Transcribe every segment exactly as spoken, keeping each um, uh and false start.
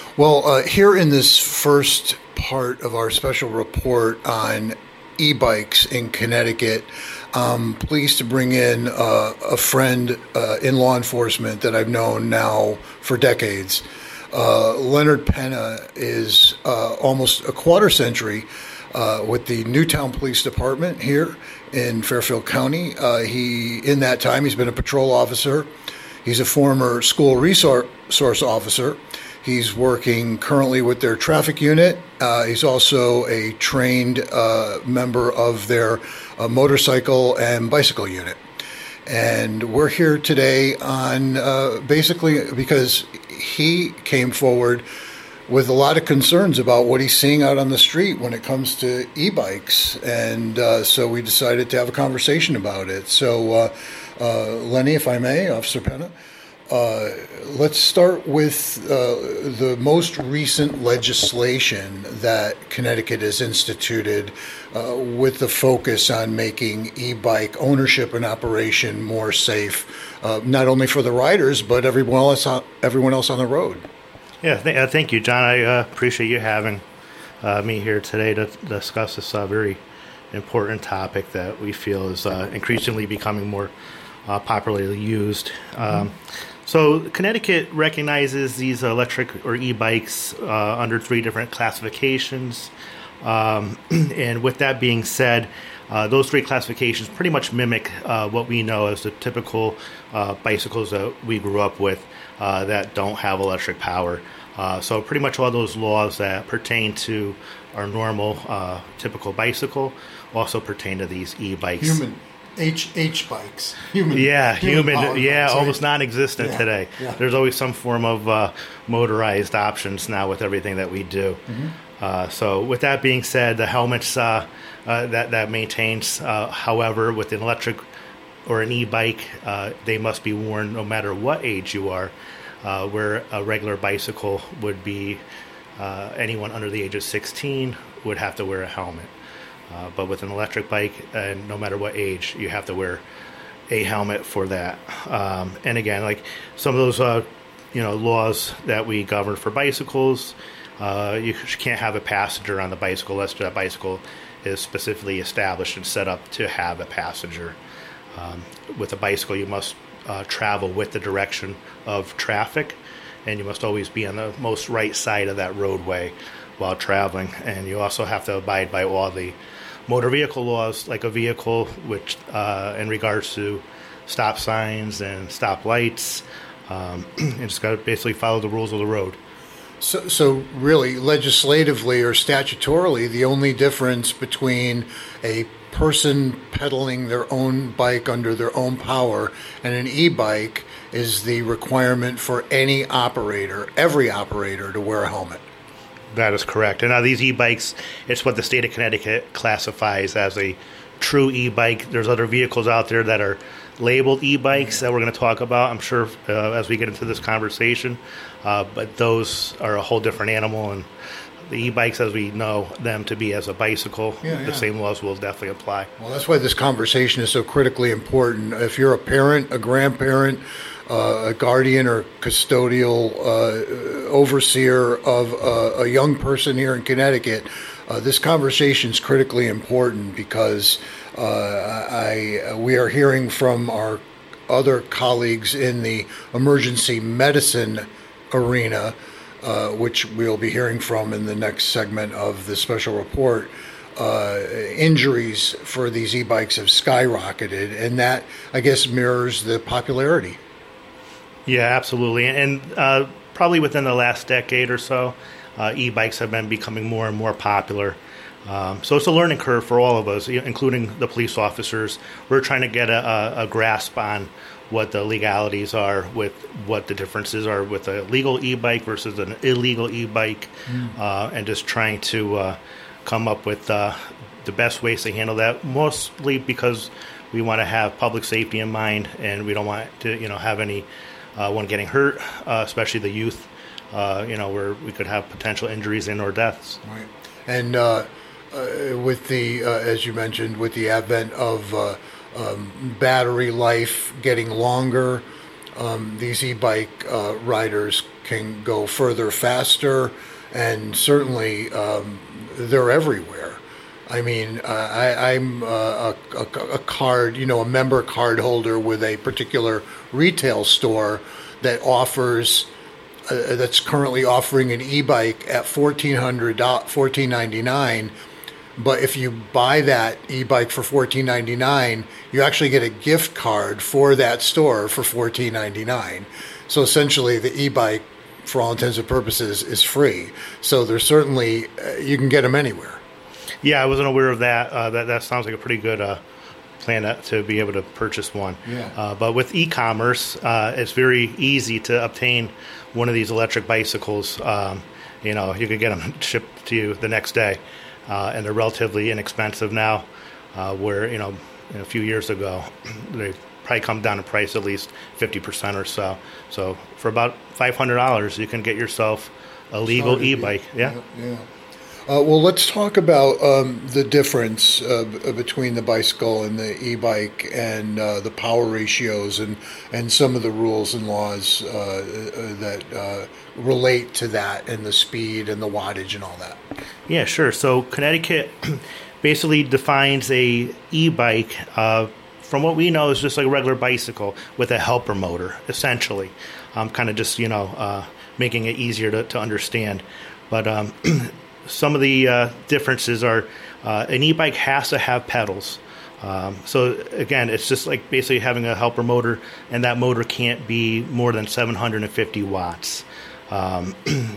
Well, uh, here in this first part of our special report on e-bikes in Connecticut, I'm pleased to bring in uh, a friend uh, in law enforcement that I've known now for decades. Uh, Leonard Penna is uh, almost a quarter century uh, with the Newtown Police Department here in Fairfield County. Uh, he, in that time, he's been a patrol officer. He's a former school resource officer. He's working currently with their traffic unit. Uh, he's also a trained uh, member of their uh, motorcycle and bicycle unit. And we're here today on uh, basically because he came forward with a lot of concerns about what he's seeing out on the street when it comes to e-bikes. And uh, so we decided to have a conversation about it. So, uh, uh, Lenny, if I may, Officer Penna, Uh, let's start with uh, the most recent legislation that Connecticut has instituted uh, with the focus on making e-bike ownership and operation more safe, uh, not only for the riders, but everyone else on, everyone else on the road. Yeah, th- uh, thank you, John. I uh, appreciate you having uh, me here today to discuss this uh, very important topic that we feel is uh, increasingly becoming more uh, popularly used. Um, mm-hmm. So Connecticut recognizes these electric or e-bikes uh, under three different classifications. Um, and with that being said, uh, those three classifications pretty much mimic uh, what we know as the typical uh, bicycles that we grew up with uh, that don't have electric power. Uh, so pretty much all those laws that pertain to our normal, uh, typical bicycle also pertain to these e-bikes. Human. H H bikes, human, yeah, human, human yeah, bikes, almost right? non-existent yeah, today. Yeah. There's always some form of uh, motorized options now with everything that we do. Mm-hmm. Uh, so, with that being said, the helmets uh, uh, that that maintains. Uh, however, with an electric or an e-bike, uh, they must be worn no matter what age you are. Uh, where a regular bicycle would be uh, anyone under the age of sixteen would have to wear a helmet. Uh, but with an electric bike, and no matter what age, you have to wear a helmet for that. Um, and again, like some of those, uh, you know, laws that we govern for bicycles, uh, you can't have a passenger on the bicycle unless that bicycle is specifically established and set up to have a passenger. Um, with a bicycle, you must uh, travel with the direction of traffic, and you must always be on the most right side of that roadway while traveling. And you also have to abide by all the motor vehicle laws, like a vehicle, which uh, in regards to stop signs and stop lights, um, and just got to basically follow the rules of the road. So, so really, legislatively or statutorily, the only difference between a person pedaling their own bike under their own power and an e-bike is the requirement for any operator, every operator, to wear a helmet. That is correct. And now these e-bikes, it's what the state of Connecticut classifies as a true e-bike. There's other vehicles out there that are labeled e-bikes that we're going to talk about, I'm sure, uh, as we get into this conversation. Uh, but those are a whole different animal. And the e-bikes, as we know them to be as a bicycle, yeah, yeah. the same laws will definitely apply. Well, that's why this conversation is so critically important. If you're a parent, a grandparent, Uh, a guardian or custodial uh, overseer of uh, a young person here in Connecticut, uh, this conversation is critically important because uh, I we are hearing from our other colleagues in the emergency medicine arena, uh, which we'll be hearing from in the next segment of the special report. Uh, injuries for these e-bikes have skyrocketed, and that, I guess, mirrors the popularity. Yeah, absolutely. And uh, probably within the last decade or so, uh, e-bikes have been becoming more and more popular. Um, so it's a learning curve for all of us, including the police officers. We're trying to get a, a grasp on what the legalities are, with what the differences are with a legal e-bike versus an illegal e-bike, mm. uh, and just trying to uh, come up with uh, the best ways to handle that, mostly because we want to have public safety in mind, and we don't want to, you know, have any Uh, one getting hurt, uh, especially the youth, uh, you know, where we could have potential injuries and or deaths. Right. And uh, uh, with the, uh, as you mentioned, with the advent of uh, um, battery life getting longer, um, these e-bike uh, riders can go further, faster, and certainly um, they're everywhere. I mean, uh, I, I'm uh, a, a, a card, you know, a member card holder with a particular retail store that offers, uh, that's currently offering an e-bike at fourteen hundred dollars, fourteen ninety-nine. But if you buy that e-bike for fourteen ninety-nine, you actually get a gift card for that store for fourteen ninety-nine. So essentially, the e-bike, for all intents and purposes, is free. So there's certainly, uh, you can get them anywhere. Yeah, I wasn't aware of that. Uh, that that sounds like a pretty good uh, plan to, to be able to purchase one. Yeah. Uh, but with e-commerce, uh, it's very easy to obtain one of these electric bicycles. Um, you know, you could get them shipped to you the next day, uh, and they're relatively inexpensive now. Uh, where you know, a few years ago, they probably come down in price at least fifty percent or so. So for about five hundred dollars, you can get yourself a legal Sorry, e-bike. Yeah. Yeah. yeah. Uh, well, let's talk about um, the difference uh, b- between the bicycle and the e-bike, and uh, the power ratios, and, and some of the rules and laws uh, uh, that uh, relate to that, and the speed and the wattage and all that. Yeah, sure. So Connecticut basically defines a e-bike, uh, from what we know, is just like a regular bicycle with a helper motor, essentially. Um, kind of just, you know, uh, making it easier to, to understand. But um, some of the uh, differences are uh, an e-bike has to have pedals. Um, so again, it's just like basically having a helper motor, and that motor can't be more than seven hundred fifty watts. Um,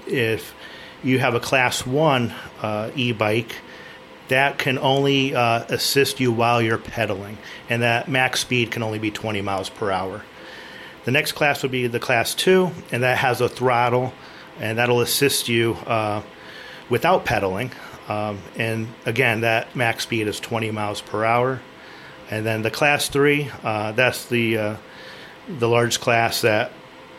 if you have a class one uh, e-bike, that can only uh, assist you while you're pedaling, and that max speed can only be twenty miles per hour. The next class would be the class two, and that has a throttle, and that'll assist you uh, without pedaling. Um, and again, that max speed is twenty miles per hour. And then the class three, uh, that's the uh, the large class that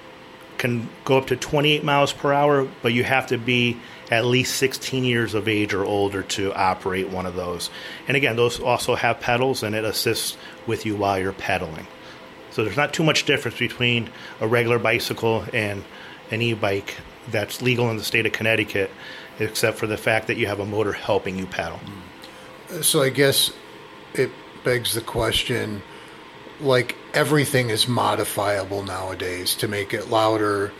can go up to twenty-eight miles per hour, but you have to be at least sixteen years of age or older to operate one of those. And again, those also have pedals, and it assists with you while you're pedaling. So there's not too much difference between a regular bicycle and an e-bike that's legal in the state of Connecticut, except for the fact that you have a motor helping you pedal. So I guess it begs the question, like everything is modifiable nowadays to make it louder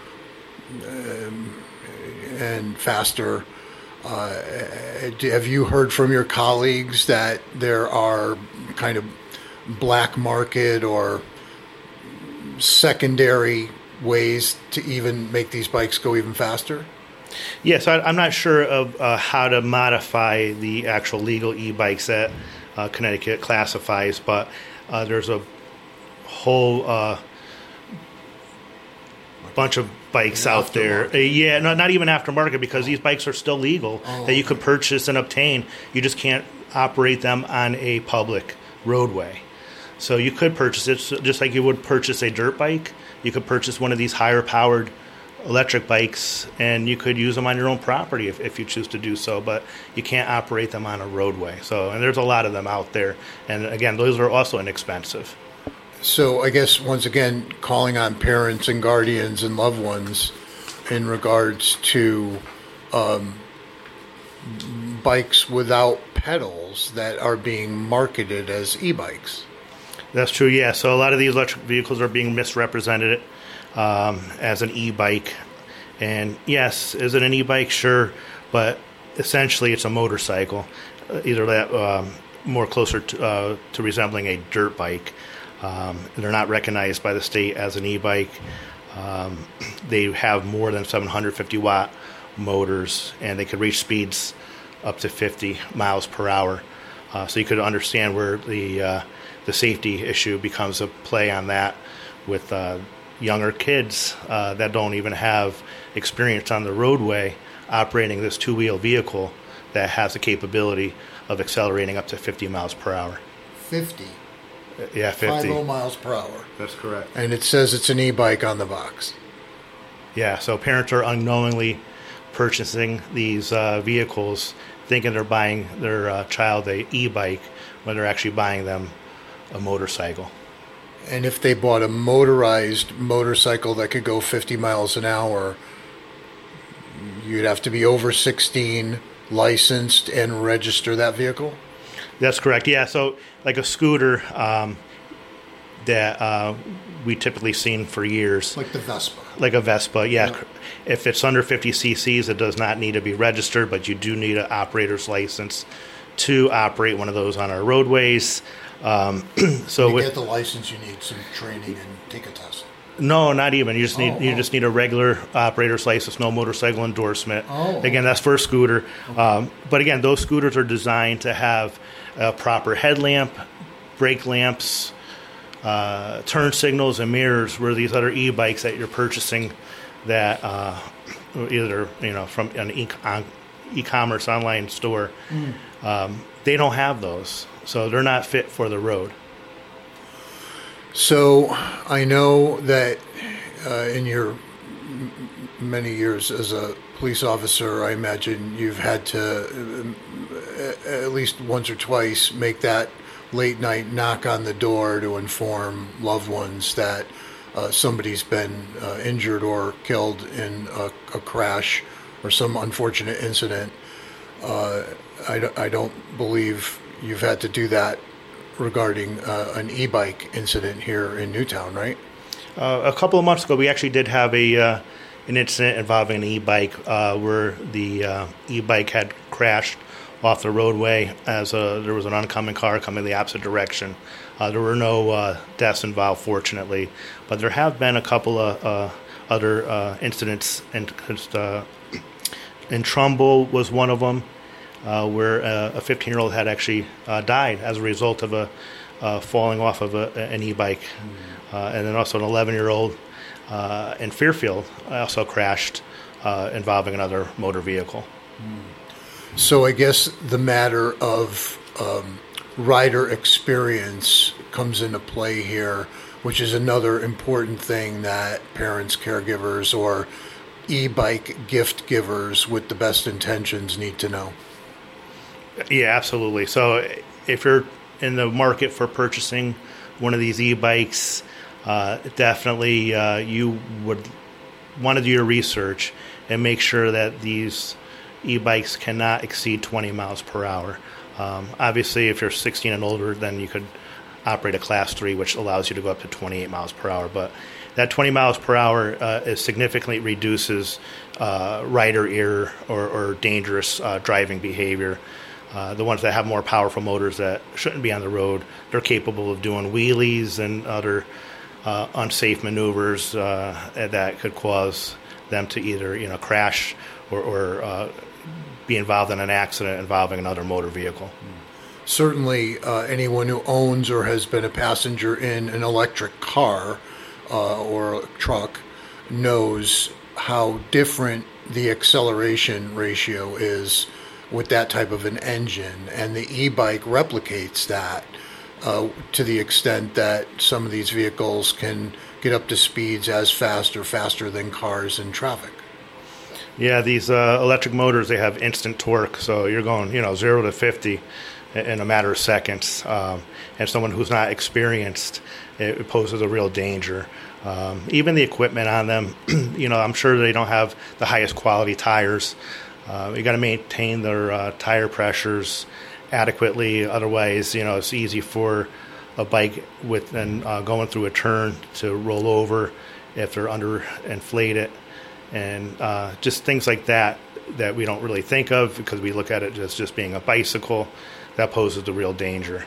um, and faster. Uh, have you heard from your colleagues that there are kind of black market or secondary ways to even make these bikes go even faster? Yes, I, I'm not sure of uh, how to modify the actual legal e-bikes that uh, Connecticut classifies, but uh, there's a whole uh, bunch of bikes out there. Uh, yeah, no, not even aftermarket, because these bikes are still legal oh, that you could purchase and obtain. You just can't operate them on a public roadway. So you could purchase it just like you would purchase a dirt bike. You could purchase one of these higher powered electric bikes, and you could use them on your own property if, if you choose to do so, but you can't operate them on a roadway. So, and there's a lot of them out there. And again, those are also inexpensive. So I guess, once again, calling on parents and guardians and loved ones in regards to um, bikes without pedals that are being marketed as e-bikes. That's true, yeah. So a lot of these electric vehicles are being misrepresented um, as an e-bike. And yes, is it an e-bike? Sure. But essentially it's a motorcycle, uh, either that um, more closer to, uh, to resembling a dirt bike. Um, they're not recognized by the state as an e-bike. Um, they have more than seven hundred fifty watt motors, and they could reach speeds up to fifty miles per hour. Uh, so you could understand where the uh, the safety issue becomes a play on that with uh, younger kids uh, that don't even have experience on the roadway operating this two-wheel vehicle that has the capability of accelerating up to fifty miles per hour. fifty? Yeah, fifty. fifty miles per hour. That's correct. And it says it's an e-bike on the box. Yeah, so parents are unknowingly purchasing these uh, vehicles thinking they're buying their uh, child a e-bike when they're actually buying them a motorcycle. and if they bought a motorized motorcycle that could go fifty miles an hour, you'd have to be over sixteen, licensed, and register that vehicle? That's correct. Yeah. So like a scooter um, that uh, we typically seen for years. Like the Vespa. Like a Vespa, yeah. Yeah. If it's under fifty cc's, it does not need to be registered, but you do need an operator's license to operate one of those on our roadways. Um, so to with, get the license, you need some training and take a test. No, not even. You just need Oh, you oh. just need a regular operator's license, no motorcycle endorsement. Oh. Again, that's for a scooter. Um, but again, those scooters are designed to have a proper headlamp, brake lamps, uh, turn signals, and mirrors. Where these other e-bikes that you're purchasing, that uh, either you know from an e- on, e-commerce online store, mm. um, they don't have those, so they're not fit for the road. So I know that uh, in your m- many years as a police officer, I imagine you've had to um, at least once or twice make that late night knock on the door to inform loved ones that uh, somebody's been uh, injured or killed in a, a crash or some unfortunate incident. Uh, I, d- I don't believe you've had to do that regarding uh, an e-bike incident here in Newtown, right? Uh, a couple of months ago, we actually did have a uh, an incident involving an e-bike uh, where the uh, e-bike had crashed off the roadway as a, there was an oncoming car coming the opposite direction. Uh, there were no uh, deaths involved, fortunately, but there have been a couple of uh, other uh, incidents, and uh, in Trumbull was one of them. Uh, where uh, a fifteen-year-old had actually uh, died as a result of a uh, falling off of a, an e-bike. Mm-hmm. Uh, and then also an eleven-year-old uh, in Fairfield also crashed uh, involving another motor vehicle. Mm. So I guess the matter of um, rider experience comes into play here, which is another important thing that parents, caregivers, or e-bike gift givers with the best intentions need to know. Yeah, absolutely. So if you're in the market for purchasing one of these e-bikes, uh, definitely uh, you would want to do your research and make sure that these e-bikes cannot exceed twenty miles per hour. Um, obviously, if you're sixteen and older, then you could operate a class three, which allows you to go up to twenty-eight miles per hour. But that twenty miles per hour uh, is significantly reduces uh, rider error or, or dangerous uh, driving behavior. Uh, the ones that have more powerful motors that shouldn't be on the road, they're capable of doing wheelies and other uh, unsafe maneuvers uh, that could cause them to either you know crash or, or uh, be involved in an accident involving another motor vehicle. Certainly, uh, anyone who owns or has been a passenger in an electric car uh, or a truck knows how different the acceleration ratio is with that type of an engine, and the e-bike replicates that uh, to the extent that some of these vehicles can get up to speeds as fast or faster than cars in traffic. Yeah, these uh, electric motors, they have instant torque, so you're going, you know, zero to fifty in a matter of seconds. Um, and someone who's not experienced, it poses a real danger. Um, even the equipment on them, you know, I'm sure they don't have the highest quality tires. Uh, you got to maintain their uh, tire pressures adequately. Otherwise, you know, it's easy for a bike with and uh, going through a turn to roll over if they're underinflated, and uh, just things like that that we don't really think of because we look at it as just being a bicycle. That poses the real danger.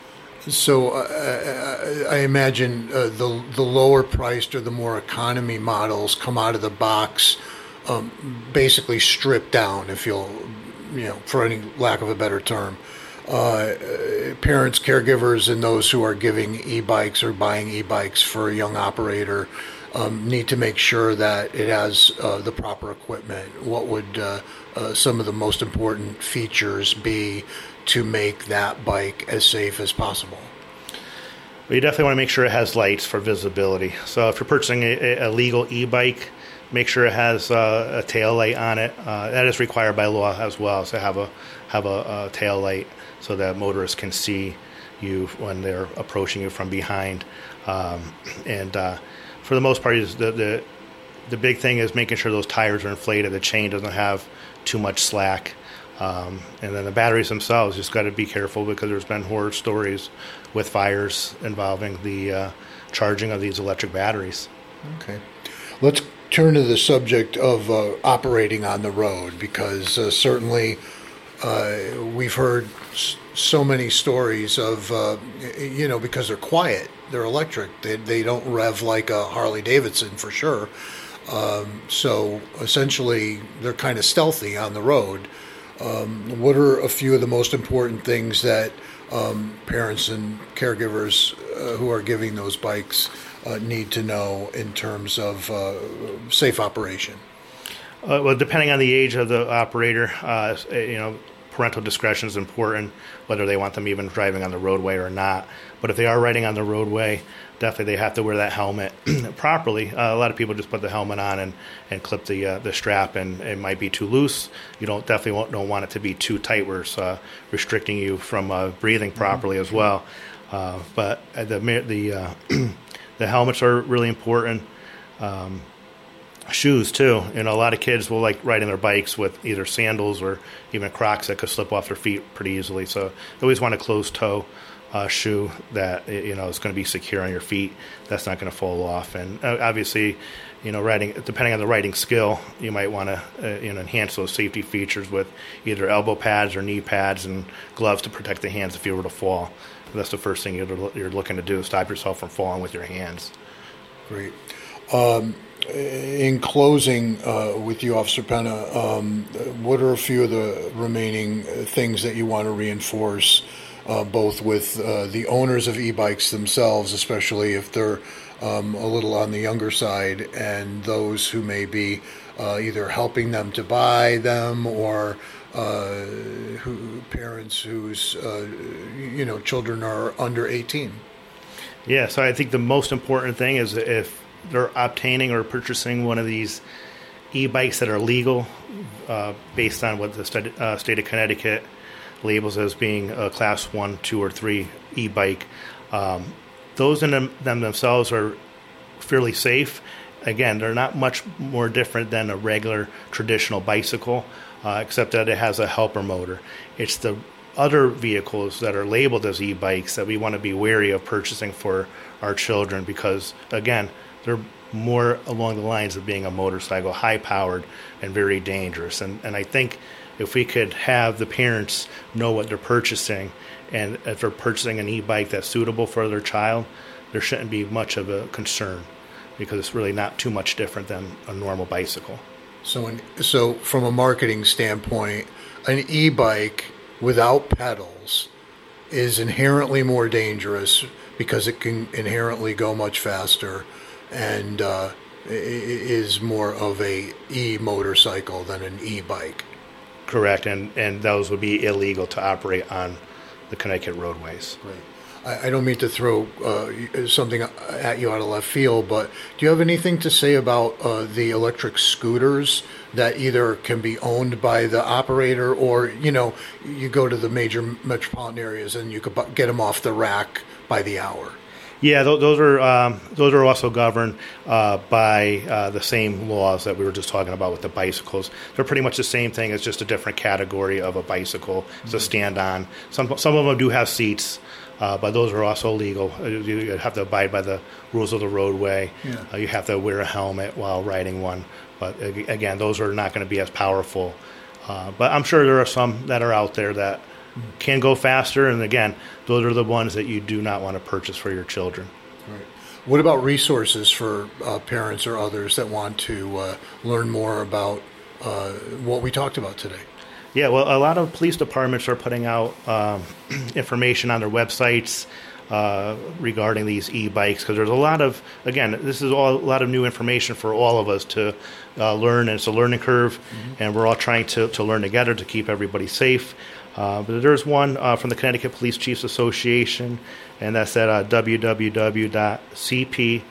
So uh, I imagine uh, the the lower priced or the more economy models come out of the box um, basically stripped down, if you'll, you know, for any lack of a better term. Uh, parents, caregivers, and those who are giving e-bikes or buying e-bikes for a young operator um, need to make sure that it has uh, the proper equipment. What would uh, uh, some of the most important features be to make that bike as safe as possible? Well, you definitely want to make sure it has lights for visibility. So if you're purchasing a, a legal e-bike, make sure it has uh, a tail light on it. Uh, that is required by law as well, so have a have a, a tail light so that motorists can see, you when they're approaching you from behind. Um, and uh, for the most part, is the, the the big thing is making sure those tires are inflated, the chain doesn't have too much slack. Um, and then the batteries themselves, just got to be careful because there's been horror stories with fires involving the uh, charging of these electric batteries. Okay. Let's turn to the subject of uh, operating on the road, because uh, certainly uh, we've heard s- so many stories of, uh, you know, because they're quiet, they're electric, they, they don't rev like a Harley Davidson for sure. Um, so essentially they're kind of stealthy on the road. Um, what are a few of the most important things that um, parents and caregivers uh, who are giving those bikes uh, need to know in terms of uh, safe operation? Uh, well, depending on the age of the operator, uh, you know, parental discretion is important, whether they want them even driving on the roadway or not. But if they are riding on the roadway, definitely they have to wear that helmet properly. Uh, a lot of people just put the helmet on and, and clip the uh, the strap, and it might be too loose. You don't definitely won't, don't want it to be too tight where it's uh, restricting you from uh, breathing properly as well. Uh, but the the uh, the helmets are really important. Um, Shoes too. You know, a lot of kids will like riding their bikes with either sandals or even Crocs that could slip off their feet pretty easily. So they always want a closed toe uh, shoe that, you know, is going to be secure on your feet. That's not going to fall off. And uh, obviously, you know, riding, depending on the riding skill, you might want to uh, you know, enhance those safety features with either elbow pads or knee pads and gloves to protect the hands if you were to fall. That's the first thing you're, you're looking to do, stop yourself from falling with your hands. Great. Um, in closing uh, with you, Officer Penna, um, what are a few of the remaining things that you want to reinforce, uh, both with uh, the owners of e-bikes themselves, especially if they're um, a little on the younger side, and those who may be uh, either helping them to buy them or uh, who, parents whose uh, you know children are under eighteen? Yeah, so I think the most important thing is if they're obtaining or purchasing one of these e-bikes that are legal, uh, based on what the st- uh, state of Connecticut labels as being a class one, two, or three e-bike. Um, those in them, them themselves are fairly safe. Again, they're not much more different than a regular traditional bicycle, uh, except that it has a helper motor. It's the other vehicles that are labeled as e-bikes that we want to be wary of purchasing for our children because, again, they're more along the lines of being a motorcycle, high-powered and very dangerous. And and I think if we could have the parents know what they're purchasing, and if they're purchasing an e-bike that's suitable for their child, there shouldn't be much of a concern because it's really not too much different than a normal bicycle. So, in, so from a marketing standpoint, an e-bike without pedals is inherently more dangerous because it can inherently go much faster and uh, is more of a e-motorcycle than an e-bike. Correct, and, and those would be illegal to operate on the Connecticut roadways. Right. I, I don't mean to throw uh, something at you out of left field, but do you have anything to say about uh, the electric scooters that either can be owned by the operator or, you know, you go to the major metropolitan areas and you could bu- get them off the rack by the hour? Yeah, th- those are um, those are also governed uh, by uh, the same laws that we were just talking about with the bicycles. They're pretty much the same thing. It's just a different category of a bicycle. It's mm-hmm. a stand-on. Some some of them do have seats, uh, but those are also legal. You have to abide by the rules of the roadway. Yeah. Uh, you have to wear a helmet while riding one. But again, those are not going to be as powerful. Uh, but I'm sure there are some that are out there that can go faster, and again, those are the ones that you do not want to purchase for your children. Right. What about resources for uh, parents or others that want to uh, learn more about uh, what we talked about today? Yeah, well, a lot of police departments are putting out um, information on their websites uh, regarding these e-bikes because there's a lot of, again, this is all a lot of new information for all of us to uh, learn, and it's a learning curve, mm-hmm. and we're all trying to, to learn together to keep everybody safe. Uh, but there's one uh, from the Connecticut Police Chiefs Association, and that's at uh, w w w dot c p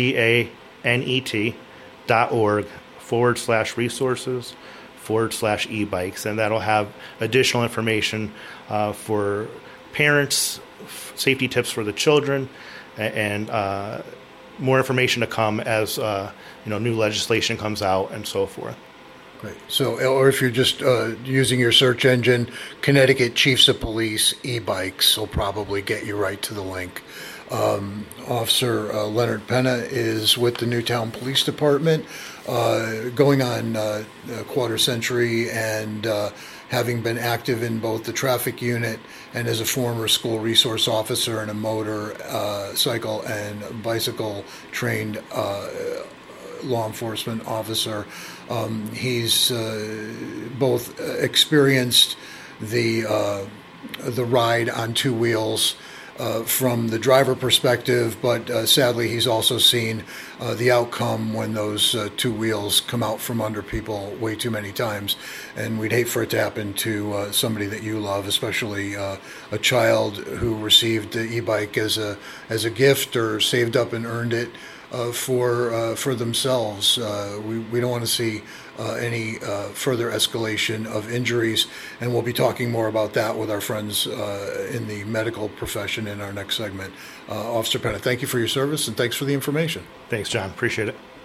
canet dot org forward slash resources forward slash e-bikes. And that'll have additional information uh, for parents f- safety tips for the children, and, and uh, more information to come as uh, you know new legislation comes out and so forth. Great. So, or if you're just uh, using your search engine, Connecticut Chiefs of Police e-bikes will probably get you right to the link. Um, Officer uh, Leonard Penna is with the Newtown Police Department, uh, going on uh, a quarter century, and uh, having been active in both the traffic unit and as a former school resource officer and a motor, uh, cycle, and bicycle trained uh, law enforcement officer. Um, he's uh, both experienced the uh, the ride on two wheels uh, from the driver perspective, but uh, sadly he's also seen uh, the outcome when those uh, two wheels come out from under people way too many times. And we'd hate for it to happen to uh, somebody that you love, especially uh, a child who received the e-bike as a as a gift or saved up and earned it Uh, for uh, for themselves. Uh, we, we don't want to see uh, any uh, further escalation of injuries, and we'll be talking more about that with our friends uh, in the medical profession in our next segment. Uh, Officer Penna, thank you for your service, and thanks for the information. Thanks, John. Appreciate it.